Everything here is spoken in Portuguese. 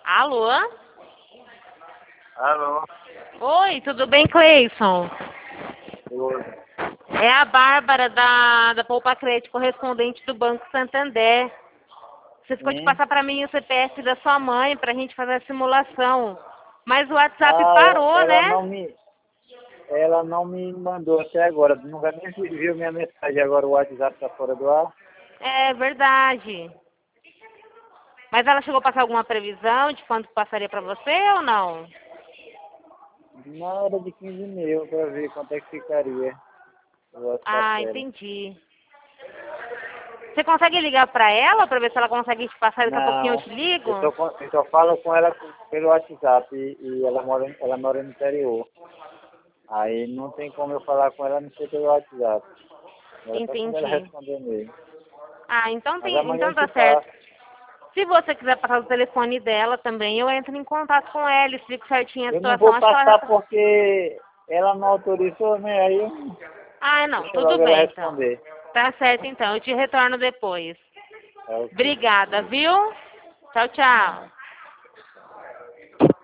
Alô? Alô? Oi, tudo bem, Cleison? Oi. É a Bárbara da Poupa Crédito, correspondente do Banco Santander. Você ficou de Sim? passar para mim o CPF da sua mãe para a gente fazer a simulação. Mas o WhatsApp Ah, parou, né? ela não me mandou até agora. Nunca nem viu minha mensagem agora, o WhatsApp tá fora do ar. É verdade. Mas ela chegou a passar alguma previsão de quanto passaria para você ou não? Na hora de 15 mil para ver quanto é que ficaria o WhatsApp Ah, dela. entendi. Você consegue ligar para ela para ver se ela consegue te passar? Daqui a pouquinho eu Não, te ligo? eu só falo com ela pelo WhatsApp e ela mora no interior. Aí não tem como eu falar com ela, não sei pelo WhatsApp. Era só quando ela Entendi. responder mesmo. Ah, Mas amanhã então eu te tá certo. passo. Se você quiser passar o telefone dela também, eu entro em contato com ela, explico certinho a Eu não situação. vou Acho que ela já passar tá... porque ela não autorizou, né? Aí Ah, não, deixa tudo logo ela bem então. responder. Tá certo então, eu te retorno depois. É ok. Obrigada, viu? Tchau, tchau.